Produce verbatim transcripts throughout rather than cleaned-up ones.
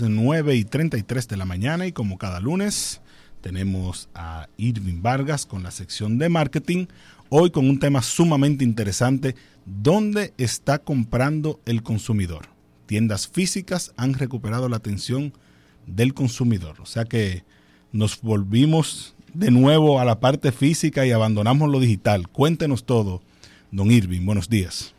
nueve y treinta y tres de la mañana y como cada lunes tenemos a Irving Vargas con la sección de marketing, hoy con un tema sumamente interesante: ¿dónde está comprando el consumidor? Tiendas físicas han recuperado la atención del consumidor, o sea que nos volvimos de nuevo a la parte física y abandonamos lo digital. Cuéntenos todo, don Irving, buenos días.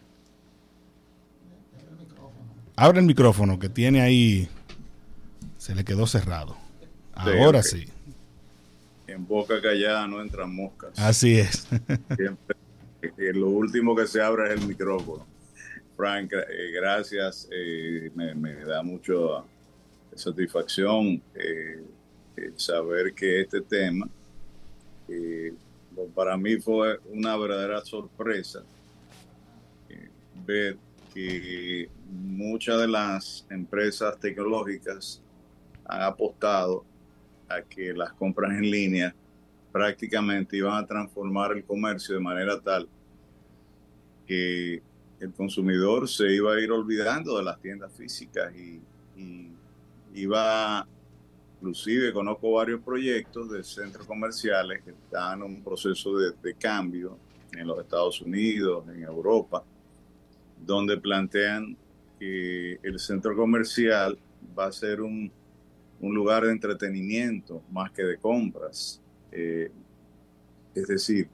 Abre el micrófono que tiene ahí, se le quedó cerrado. Ahora sí. Okay. sí. En boca callada no entran moscas. Así es. Siempre, eh, lo último que se abre es el micrófono. Frank, eh, gracias. Eh, me, me da mucho satisfacción eh, eh, saber que este tema, eh, para mí fue una verdadera sorpresa eh, ver que muchas de las empresas tecnológicas han apostado a que las compras en línea prácticamente iban a transformar el comercio de manera tal que el consumidor se iba a ir olvidando de las tiendas físicas y, y iba, inclusive conozco varios proyectos de centros comerciales que están en un proceso de, de cambio en los Estados Unidos, en Europa, donde plantean que el centro comercial va a ser un un lugar de entretenimiento más que de compras. Eh, es decir,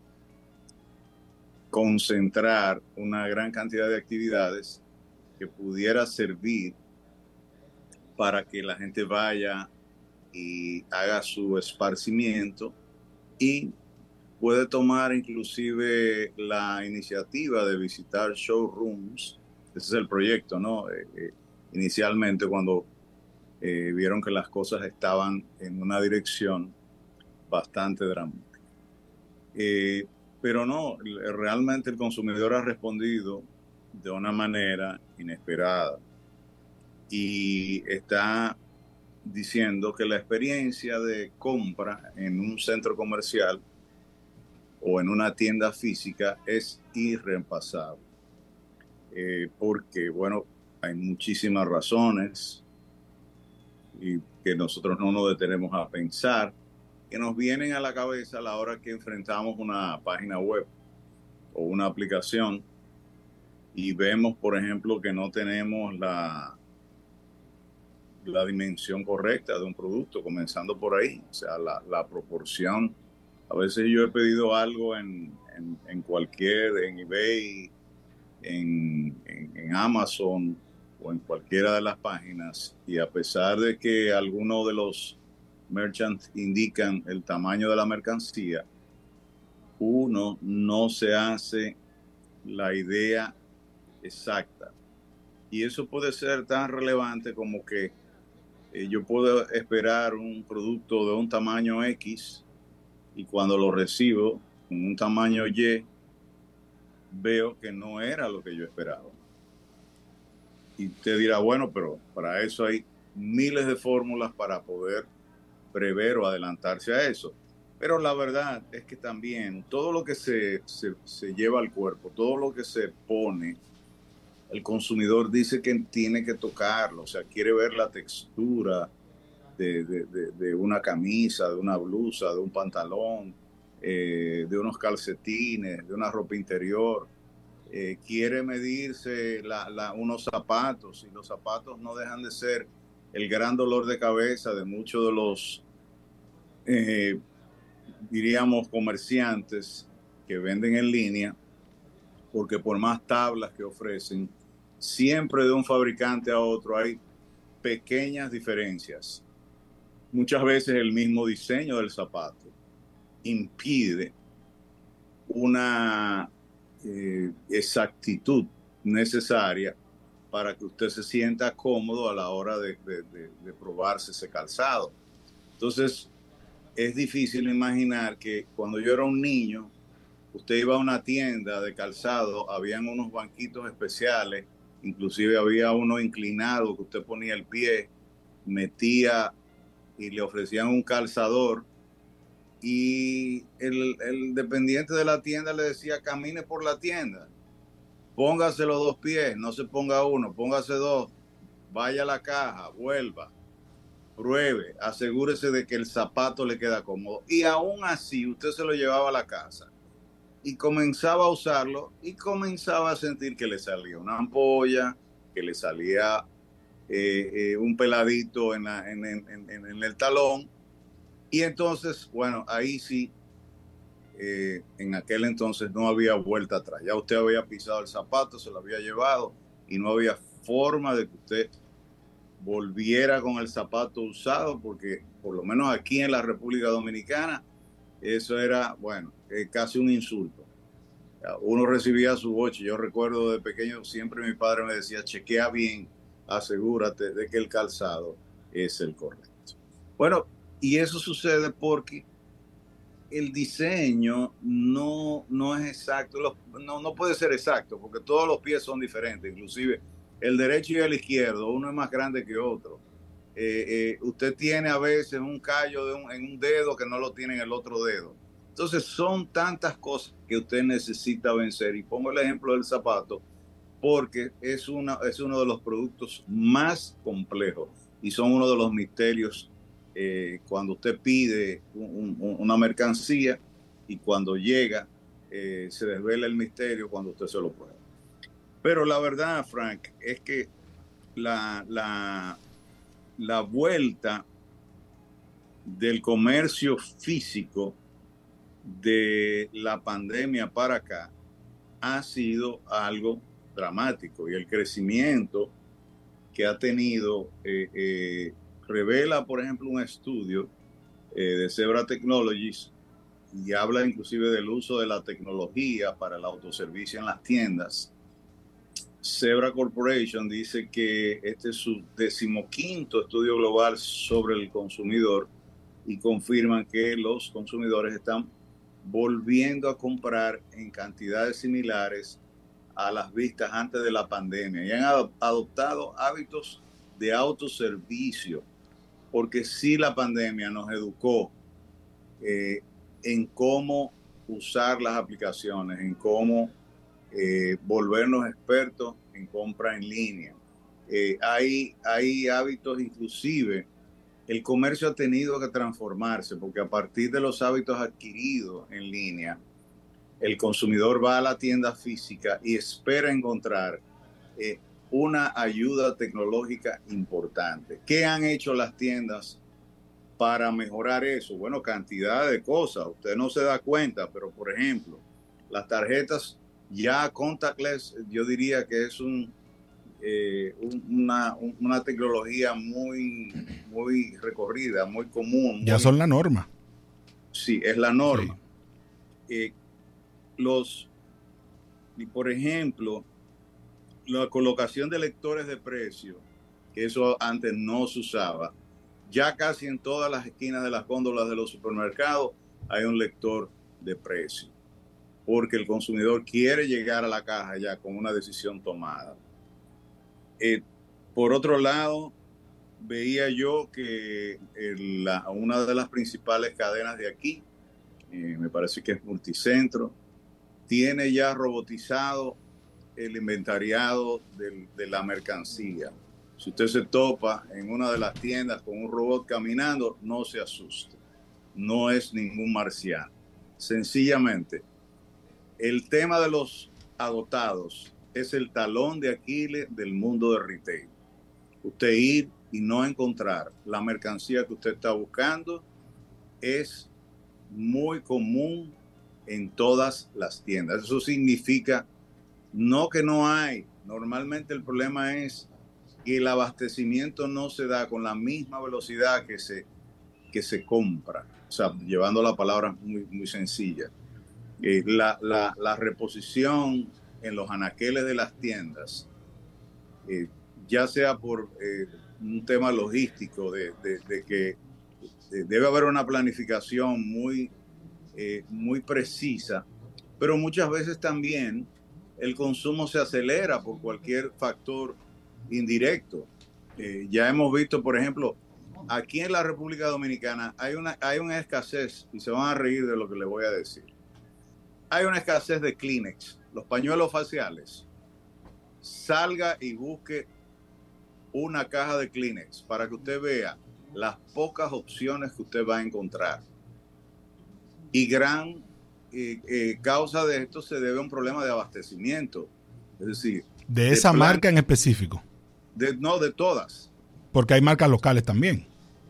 concentrar una gran cantidad de actividades que pudiera servir para que la gente vaya y haga su esparcimiento y puede tomar inclusive la iniciativa de visitar showrooms. Ese es el proyecto, ¿no? Eh, eh, inicialmente cuando Eh, vieron que las cosas estaban en una dirección bastante dramática. Eh, pero no, realmente el consumidor ha respondido de una manera inesperada y está diciendo que la experiencia de compra en un centro comercial o en una tienda física es irreemplazable. Eh, porque, bueno, hay muchísimas razones y que nosotros no nos detenemos a pensar, que nos vienen a la cabeza a la hora que enfrentamos una página web o una aplicación y vemos, por ejemplo, que no tenemos la, la dimensión correcta de un producto, comenzando por ahí, o sea, la, la proporción. A veces yo he pedido algo en, en, en cualquier, en eBay, en, en, en Amazon, o en cualquiera de las páginas, y a pesar de que algunos de los merchants indican el tamaño de la mercancía, uno no se hace la idea exacta. Y eso puede ser tan relevante como que eh, yo puedo esperar un producto de un tamaño X y cuando lo recibo con un tamaño Y, veo que no era lo que yo esperaba. Y usted dirá, bueno, pero para eso hay miles de fórmulas para poder prever o adelantarse a eso. Pero la verdad es que también todo lo que se, se, se lleva al cuerpo, todo lo que se pone, el consumidor dice que tiene que tocarlo, o sea, quiere ver la textura de, de, de, de una camisa, de una blusa, de un pantalón, eh, de unos calcetines, de una ropa interior. Eh, quiere medirse la, la, unos zapatos, y los zapatos no dejan de ser el gran dolor de cabeza de muchos de los, eh, diríamos, comerciantes que venden en línea, porque por más tablas que ofrecen, siempre de un fabricante a otro hay pequeñas diferencias. Muchas veces el mismo diseño del zapato impide una Eh, exactitud necesaria para que usted se sienta cómodo a la hora de, de, de, de probarse ese calzado. Entonces, es difícil imaginar que cuando yo era un niño, usted iba a una tienda de calzado, habían unos banquitos especiales, inclusive había uno inclinado que usted ponía el pie, metía y le ofrecían un calzador. Y el, el dependiente de la tienda le decía, camine por la tienda, póngase los dos pies, no se ponga uno, póngase dos, vaya a la caja, vuelva, pruebe, asegúrese de que el zapato le queda cómodo. Y aún así, usted se lo llevaba a la casa y comenzaba a usarlo y comenzaba a sentir que le salía una ampolla, que le salía eh, eh, un peladito en, la, en, en, en, en el talón. Y entonces, bueno, ahí sí, eh, en aquel entonces no había vuelta atrás. Ya usted había pisado el zapato, se lo había llevado y no había forma de que usted volviera con el zapato usado, porque por lo menos aquí en la República Dominicana, eso era, bueno, eh, casi un insulto. Uno recibía su boche. Yo recuerdo de pequeño, siempre mi padre me decía, chequea bien, asegúrate de que el calzado es el correcto. Bueno, y eso sucede porque el diseño no, no es exacto, no, no puede ser exacto, porque todos los pies son diferentes, inclusive el derecho y el izquierdo, uno es más grande que otro. Eh, eh, usted tiene a veces un callo de un, en un dedo que no lo tiene en el otro dedo. Entonces son tantas cosas que usted necesita vencer. Y pongo el ejemplo del zapato porque es, una, es uno de los productos más complejos y son uno de los misterios eh, cuando usted pide un, un, una mercancía y cuando llega eh, se desvela el misterio cuando usted se lo prueba. Pero la verdad, Frank, es que la, la, la vuelta del comercio físico de la pandemia para acá ha sido algo dramático y el crecimiento que ha tenido eh, eh, revela, por ejemplo, un estudio eh, de Zebra Technologies y habla inclusive del uso de la tecnología para el autoservicio en las tiendas. Zebra Corporation dice que este es su decimoquinto estudio global sobre el consumidor y confirman que los consumidores están volviendo a comprar en cantidades similares a las vistas antes de la pandemia y han adoptado hábitos de autoservicio, porque sí la pandemia nos educó eh, en cómo usar las aplicaciones, en cómo eh, volvernos expertos en compra en línea. Eh, hay, hay hábitos, inclusive el comercio ha tenido que transformarse, porque a partir de los hábitos adquiridos en línea, el consumidor va a la tienda física y espera encontrar eh, una ayuda tecnológica importante. ¿Qué han hecho las tiendas para mejorar eso? Bueno, cantidad de cosas. Usted no se da cuenta, pero por ejemplo, las tarjetas ya contactless, yo diría que es un, eh, una, una tecnología muy, muy recorrida, muy común. Ya muy, son la norma. Sí, es la norma. Sí. Eh, los, y por ejemplo, la colocación de lectores de precio, que eso antes no se usaba, ya casi en todas las esquinas de las góndolas de los supermercados hay un lector de precio, porque el consumidor quiere llegar a la caja ya con una decisión tomada. Eh, por otro lado, veía yo que el, la, una de las principales cadenas de aquí, eh, me parece que es Multicentro, tiene ya robotizado el inventariado de, de la mercancía. Si usted se topa en una de las tiendas con un robot caminando, no se asuste. No es ningún marciano. Sencillamente, el tema de los agotados es el talón de Aquiles del mundo de retail. Usted ir y no encontrar la mercancía que usted está buscando es muy común en todas las tiendas. Eso significa no que no hay. Normalmente el problema es que el abastecimiento no se da con la misma velocidad que se, que se compra. O sea, llevando la palabra muy, muy sencilla. Eh, la, la, la reposición en los anaqueles de las tiendas, eh, ya sea por eh, un tema logístico de, de, de que de, debe haber una planificación muy, eh, muy precisa, pero muchas veces también el consumo se acelera por cualquier factor indirecto. Eh, ya hemos visto, por ejemplo, aquí en la República Dominicana hay una, hay una escasez, y se van a reír de lo que les voy a decir. Hay una escasez de Kleenex, los pañuelos faciales. Salga y busque una caja de Kleenex para que usted vea las pocas opciones que usted va a encontrar. Y gran eh, eh, causa de esto se debe a un problema de abastecimiento. Es decir, de esa de plan, marca en específico. De, no, de todas. Porque hay marcas locales también.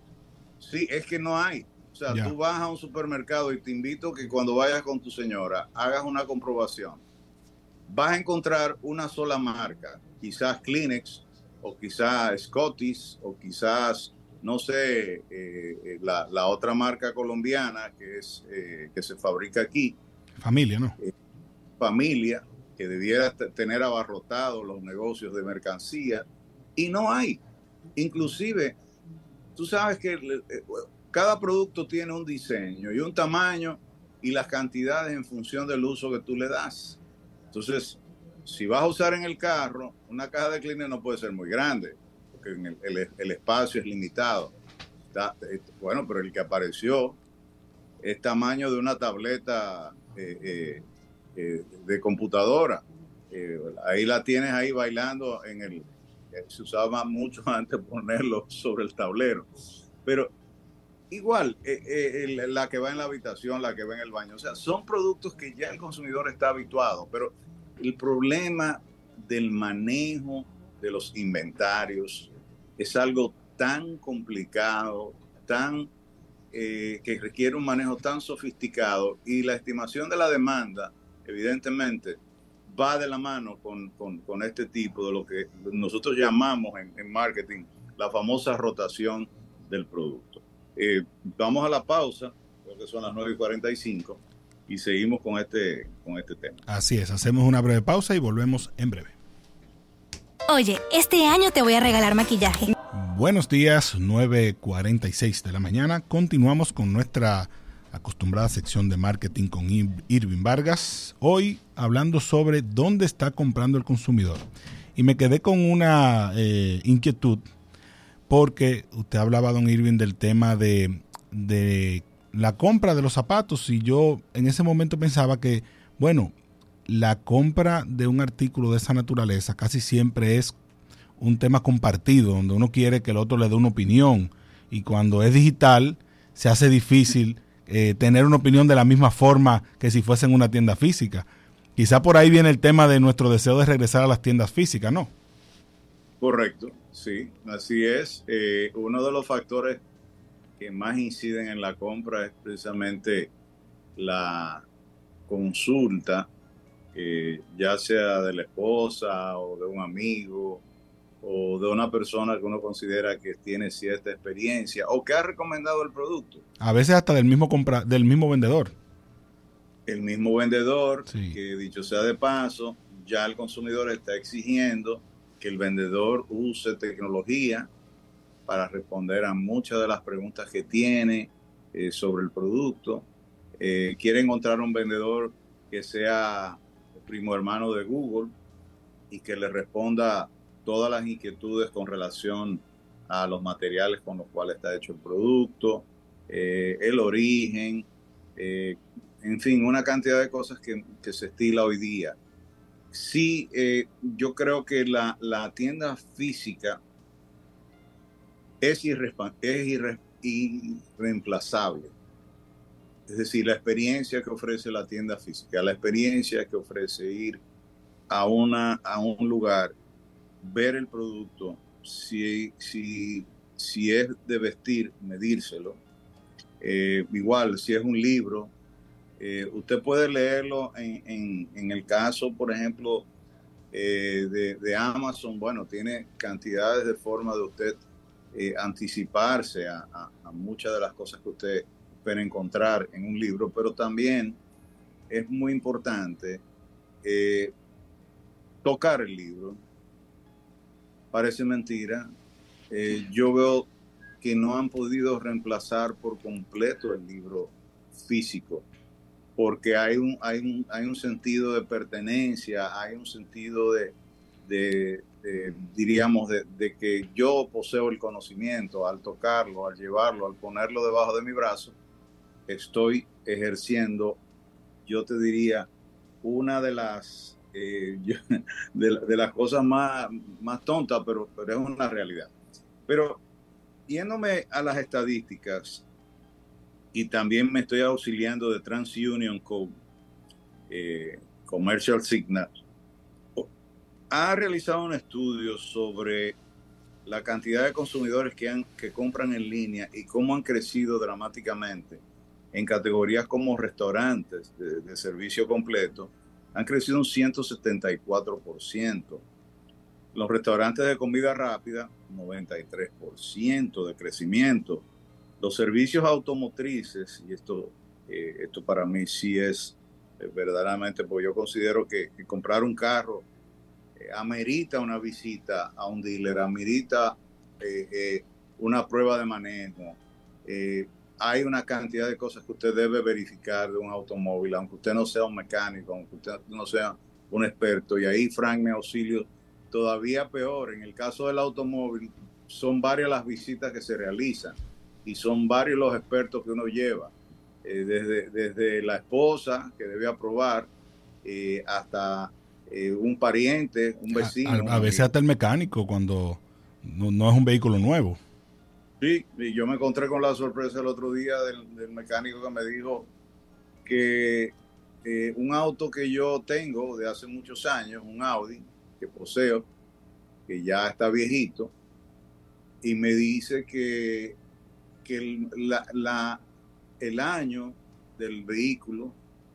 Sí, es que no hay. O sea, ya. Tú vas a un supermercado y te invito que cuando vayas con tu señora hagas una comprobación. Vas a encontrar una sola marca, quizás Kleenex, o quizás Scotties, o quizás, no sé, eh, la, la otra marca colombiana que, es, eh, que se fabrica aquí. Familia, ¿no? Eh, familia, que debiera t- tener abarrotados los negocios de mercancía, y no hay. Inclusive, tú sabes que eh, cada producto tiene un diseño y un tamaño y las cantidades en función del uso que tú le das. Entonces, si vas a usar en el carro, una caja de Kleenex no puede ser muy grande, porque el, el, el espacio es limitado. Está, bueno, pero el que apareció es tamaño de una tableta eh, eh, eh, de computadora. Eh, ahí la tienes ahí bailando en el... Eh, se usaba mucho antes ponerlo sobre el tablero. Pero igual, eh, eh, la que va en la habitación, la que va en el baño. O sea, son productos que ya el consumidor está habituado, pero el problema del manejo de los inventarios es algo tan complicado, tan eh, que requiere un manejo tan sofisticado, y la estimación de la demanda, evidentemente, va de la mano con, con, con este tipo de lo que nosotros llamamos en, en marketing la famosa rotación del producto. Eh, vamos a la pausa, creo que son las nueve y cuarenta y cinco, y seguimos con este, con este tema. Así es, hacemos una breve pausa y volvemos en breve. Oye, este año te voy a regalar maquillaje. Buenos días, nueve cuarenta y seis de la mañana. Continuamos con nuestra acostumbrada sección de marketing con Irving Vargas. Hoy hablando sobre dónde está comprando el consumidor. Y me quedé con una eh, inquietud, porque usted hablaba, don Irving, del tema de, de la compra de los zapatos, y yo en ese momento pensaba que, bueno, la compra de un artículo de esa naturaleza casi siempre es un tema compartido, donde uno quiere que el otro le dé una opinión, y cuando es digital se hace difícil eh, tener una opinión de la misma forma que si fuese en una tienda física. Quizá por ahí viene el tema de nuestro deseo de regresar a las tiendas físicas, ¿no? Correcto, sí, así es. Eh, uno de los factores que más inciden en la compra es precisamente la consulta, eh, ya sea de la esposa o de un amigo o de una persona que uno considera que tiene cierta experiencia o que ha recomendado el producto. A veces hasta del mismo compra, del mismo vendedor. El mismo vendedor, sí. Que dicho sea de paso, ya el consumidor está exigiendo que el vendedor use tecnología para responder a muchas de las preguntas que tiene eh, sobre el producto. Eh, quiere encontrar un vendedor que sea primo hermano de Google y que le responda todas las inquietudes con relación a los materiales con los cuales está hecho el producto, eh, el origen, eh, en fin, una cantidad de cosas que, que se estila hoy día. Sí, eh, yo creo que la, la tienda física es, irrespa- es irre- irreemplazable. Es decir, la experiencia que ofrece la tienda física, la experiencia que ofrece ir a, una, a un lugar, ver el producto, si, si, si es de vestir, medírselo. Eh, igual, si es un libro, eh, usted puede leerlo en, en, en el caso, por ejemplo, eh, de, de Amazon. Bueno, tiene cantidades de formas de usted eh, anticiparse a, a, a muchas de las cosas que usted espera encontrar en un libro, pero también es muy importante eh, tocar el libro. Parece mentira. Eh, yo veo que no han podido reemplazar por completo el libro físico, porque hay un, hay un, hay un sentido de pertenencia, hay un sentido de, de, de diríamos, de, de que yo poseo el conocimiento al tocarlo, al llevarlo, al ponerlo debajo de mi brazo. Estoy ejerciendo, yo te diría, una de las eh, yo, de, de las cosas más, más tontas, pero, pero es una realidad. Pero yéndome a las estadísticas, y también me estoy auxiliando de TransUnion Code, eh, Commercial Signal, ha realizado un estudio sobre la cantidad de consumidores que, han, que compran en línea y cómo han crecido dramáticamente en categorías como restaurantes de, de servicio completo. Han crecido un ciento setenta y cuatro por ciento. Los restaurantes de comida rápida, noventa y tres por ciento de crecimiento. Los servicios automotrices, y esto, eh, esto para mí sí es eh, verdaderamente, porque yo considero que, que comprar un carro eh, amerita una visita a un dealer, amerita eh, eh, una prueba de manejo. Eh, hay una cantidad de cosas que usted debe verificar de un automóvil, aunque usted no sea un mecánico, aunque usted no sea un experto. Y ahí Frank me auxilio todavía peor. En el caso del automóvil, son varias las visitas que se realizan y son varios los expertos que uno lleva, eh, desde, desde la esposa que debe aprobar eh, hasta eh, un pariente, un vecino. A, a, a veces hasta el mecánico cuando no, no es un vehículo nuevo. Sí, y yo me encontré con la sorpresa el otro día del, del mecánico que me dijo que eh, un auto que yo tengo de hace muchos años, un Audi que poseo, que ya está viejito, y me dice que, que el, la, la, el año del vehículo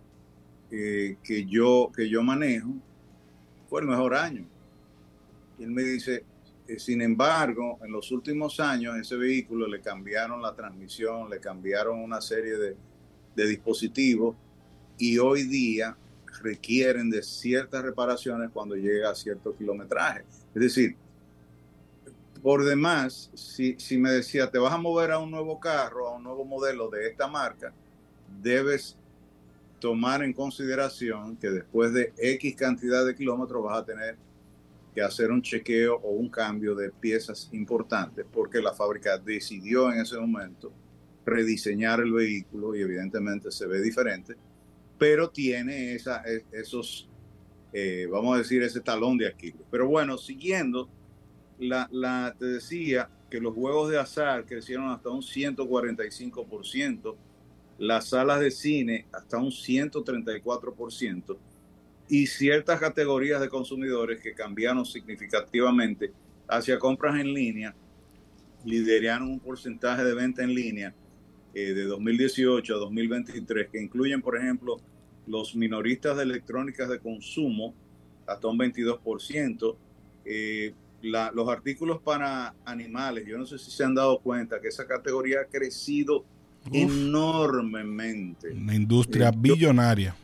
eh, que, yo, que yo manejo fue el mejor año. Y él me dice, eh, sin embargo, en los últimos años ese vehículo le cambiaron la transmisión, le cambiaron una serie de, de dispositivos y hoy día requieren de ciertas reparaciones cuando llega a cierto kilometraje. Es decir, por demás, si, si me decía, te vas a mover a un nuevo carro, a un nuevo modelo de esta marca, debes tomar en consideración que después de X cantidad de kilómetros vas a tener que hacer un chequeo o un cambio de piezas importantes, porque la fábrica decidió en ese momento rediseñar el vehículo y evidentemente se ve diferente, pero tiene esa, esos, eh, vamos a decir, ese talón de Aquiles. Pero bueno, siguiendo, la, la, te decía que los juegos de azar crecieron hasta un ciento cuarenta y cinco por ciento, las salas de cine hasta un ciento treinta y cuatro por ciento, y ciertas categorías de consumidores que cambiaron significativamente hacia compras en línea, lideraron un porcentaje de venta en línea eh, de dos mil dieciocho a dos mil veintitrés, que incluyen, por ejemplo, los minoristas de electrónicas de consumo, hasta un veintidós por ciento, eh, la, los artículos para animales. Yo no sé si se han dado cuenta que esa categoría ha crecido Uf, enormemente. Una industria eh, billonaria.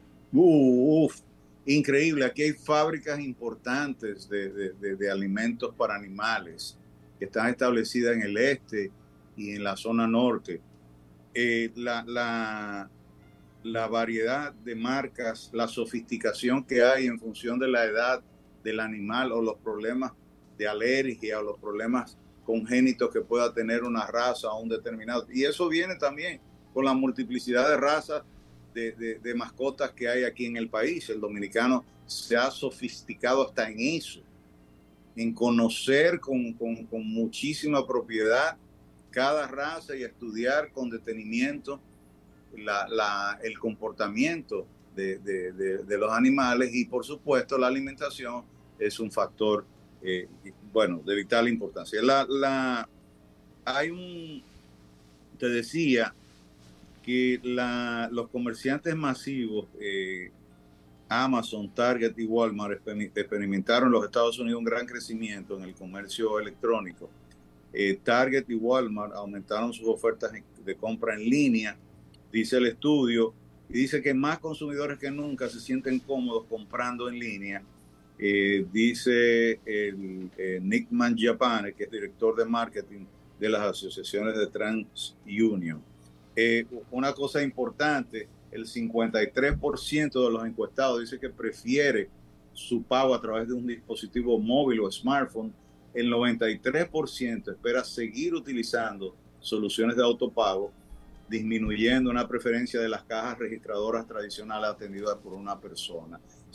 Uf, increíble. Aquí hay fábricas importantes de, de, de, de alimentos para animales que están establecidas en el este y en la zona norte. Eh, la, la, la variedad de marcas, la sofisticación que hay en función de la edad del animal o los problemas de alergia o los problemas congénitos que pueda tener una raza o un determinado. Y eso viene también con la multiplicidad de razas de, de, de mascotas que hay aquí en el país. El dominicano se ha sofisticado hasta en eso, en conocer con, con, con muchísima propiedad cada raza y estudiar con detenimiento la, la, el comportamiento de, de, de, de los animales, y por supuesto la alimentación es un factor eh, bueno, de vital importancia. La, la, hay un, te decía que la, los comerciantes masivos, eh, Amazon, Target y Walmart experimentaron en los Estados Unidos un gran crecimiento en el comercio electrónico. Eh, Target y Walmart aumentaron sus ofertas de compra en línea, dice el estudio, y dice que más consumidores que nunca se sienten cómodos comprando en línea. Eh, dice el, eh, Nick Mangiapane, que es director de marketing de las asociaciones de TransUnion. Eh, una cosa importante, el cincuenta y tres por ciento de los encuestados dice que prefiere su pago a través de un dispositivo móvil o smartphone. El noventa y tres por ciento espera seguir utilizando soluciones de autopago, disminuyendo una preferencia de las cajas registradoras tradicionales atendidas por una persona.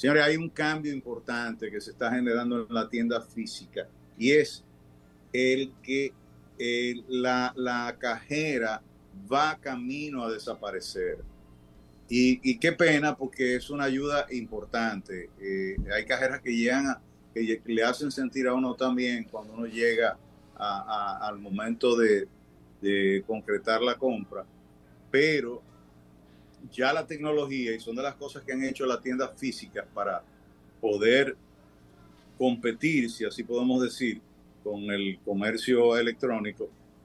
Señores, hay un cambio importante que se está generando en la tienda física y es el que eh, la, la cajera va camino a desaparecer. Y, y qué pena, porque es una ayuda importante. Eh, hay cajeras que llegan a, que le hacen sentir a uno también cuando uno llega a, a, al momento de, de concretar la compra, pero ya la tecnología, y son de las cosas que han hecho las tiendas físicas para poder competir, si así podemos decir, con el comercio electrónico.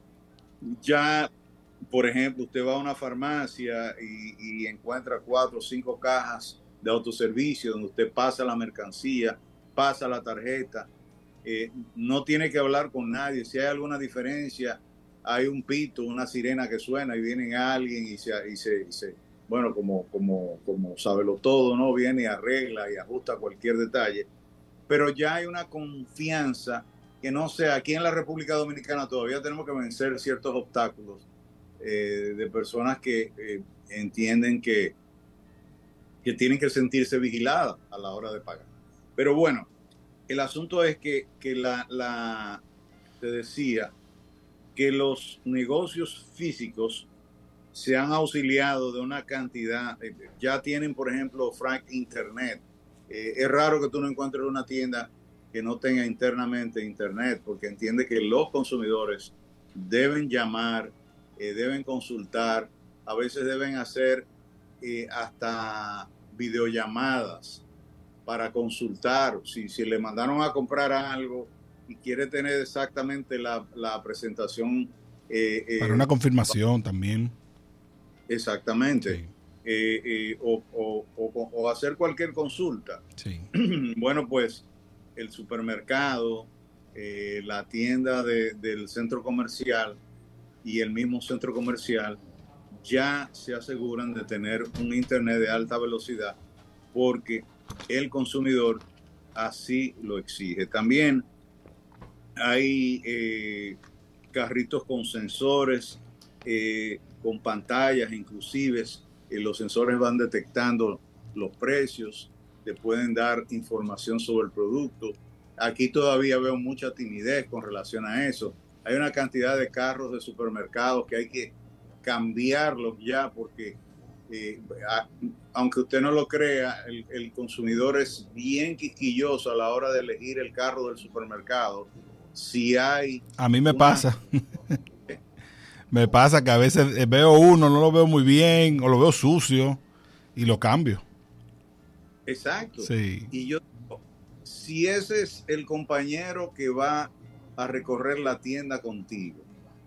Ya, por ejemplo, usted va a una farmacia y, y encuentra cuatro o cinco cajas de autoservicio donde usted pasa la mercancía, pasa la tarjeta, eh, no tiene que hablar con nadie. Si hay alguna diferencia, hay un pito, una sirena que suena y viene alguien y se, y se, y se bueno, como, como, como sábelo todo, ¿no? Viene y arregla y ajusta cualquier detalle. Pero ya hay una confianza que no sé, aquí en la República Dominicana todavía tenemos que vencer ciertos obstáculos eh, de personas que eh, entienden que, que tienen que sentirse vigiladas a la hora de pagar. Pero bueno, el asunto es que, que la, la, te decía, que los negocios físicos se han auxiliado de una cantidad, eh, ya tienen, por ejemplo, Frank, internet. Eh, es raro que tú no encuentres una tienda que no tenga internamente internet, porque entiende que los consumidores deben llamar, eh, deben consultar, a veces deben hacer eh, hasta videollamadas para consultar. Si, si le mandaron a comprar algo y quiere tener exactamente la, la presentación. Eh, eh, para una confirmación también. Exactamente. Sí. Eh, eh, o, o, o, o hacer cualquier consulta. Sí. Bueno, pues el supermercado, eh, la tienda de, del centro comercial y el mismo centro comercial ya se aseguran de tener un internet de alta velocidad porque el consumidor así lo exige. También hay eh, carritos con sensores, eh, con pantallas inclusive. Eh, los sensores van detectando los precios, te pueden dar información sobre el producto. Aquí todavía veo mucha timidez con relación a eso. Hay una cantidad de carros de supermercados que hay que cambiarlos ya porque, eh, a, aunque usted no lo crea, el, el consumidor es bien quisquilloso a la hora de elegir el carro del supermercado. Si hay... A mí me una... pasa. Me pasa que a veces veo uno, no lo veo muy bien o lo veo sucio y lo cambio. Exacto. Sí. Y yo, si ese es el compañero que va a recorrer la tienda contigo,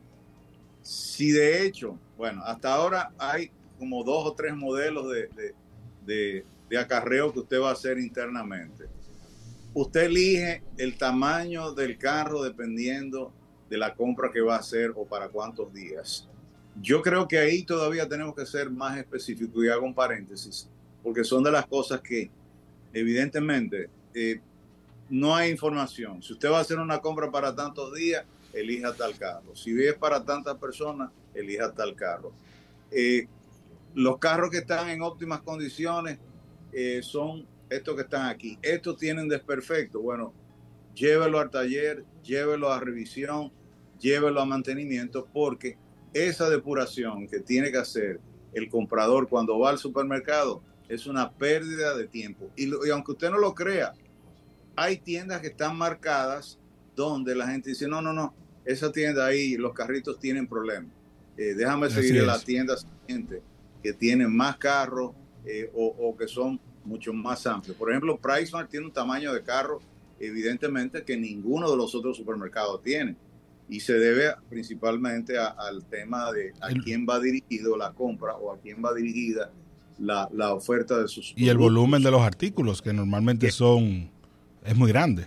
si de hecho, bueno, hasta ahora hay como dos o tres modelos de, de, de, de acarreo que usted va a hacer internamente. Usted elige el tamaño del carro dependiendo de la compra que va a hacer o para cuántos días. Yo creo que ahí todavía tenemos que ser más específicos y hago un paréntesis, porque son de las cosas que evidentemente eh, no hay información. Si usted va a hacer una compra para tantos días, elija tal carro. Si es para tantas personas, elija tal carro. Eh, los carros que están en óptimas condiciones eh, son estos que están aquí. Estos tienen desperfecto. Bueno, llévelo al taller, llévelo a revisión, llévelo a mantenimiento, porque esa depuración que tiene que hacer el comprador cuando va al supermercado es una pérdida de tiempo. Y, lo, y aunque usted no lo crea, hay tiendas que están marcadas donde la gente dice, no, no, no, esa tienda ahí, los carritos tienen problemas. Eh, déjame Así seguir es. en la tienda siguiente, que tienen más carros eh, o, o que son mucho más amplios. Por ejemplo, PriceSmart tiene un tamaño de carro evidentemente que ninguno de los otros supermercados tiene. Y se debe principalmente a, al tema de a el, quién va dirigido la compra o a quién va dirigida la, la oferta de sus productos. Y el volumen de los artículos, que normalmente son, es muy grande.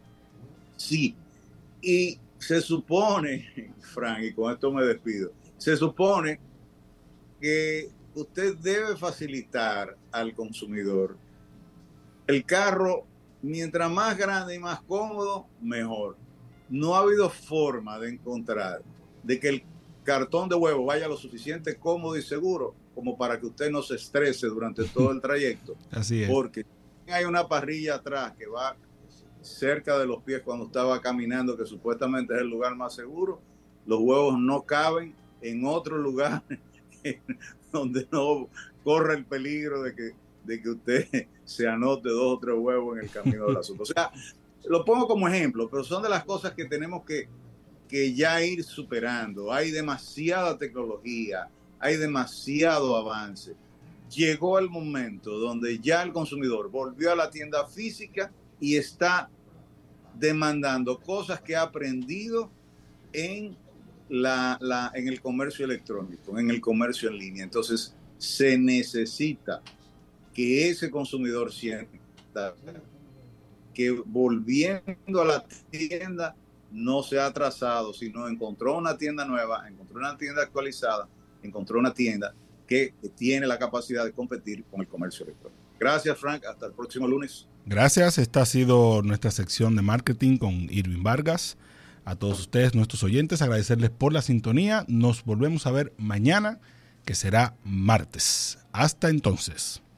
Sí. Y se supone, Frank, y con esto me despido, se supone que usted debe facilitar al consumidor el carro. Mientras más grande y más cómodo, mejor. No ha habido forma de encontrar de que el cartón de huevo vaya lo suficiente cómodo y seguro como para que usted no se estrese durante todo el trayecto. Así es. Porque hay una parrilla atrás que va cerca de los pies cuando estaba caminando, que supuestamente es el lugar más seguro, los huevos no caben en otro lugar donde no corre el peligro de que, de que usted se anote dos o tres huevos en el camino del asunto. O sea, lo pongo como ejemplo, pero son de las cosas que tenemos que, que ya ir superando. Hay demasiada tecnología, hay demasiado avance. Llegó el momento donde ya el consumidor volvió a la tienda física y está demandando cosas que ha aprendido en, la, la, en el comercio electrónico, en el comercio en línea. Entonces, se necesita que ese consumidor sienta que volviendo a la tienda no se ha atrasado, sino encontró una tienda nueva, encontró una tienda actualizada, encontró una tienda que tiene la capacidad de competir con el comercio electrónico. Gracias, Frank. Hasta el próximo lunes. Gracias. Esta ha sido nuestra sección de marketing con Irving Vargas. A todos ustedes, nuestros oyentes, agradecerles por la sintonía. Nos volvemos a ver mañana, que será martes. Hasta entonces.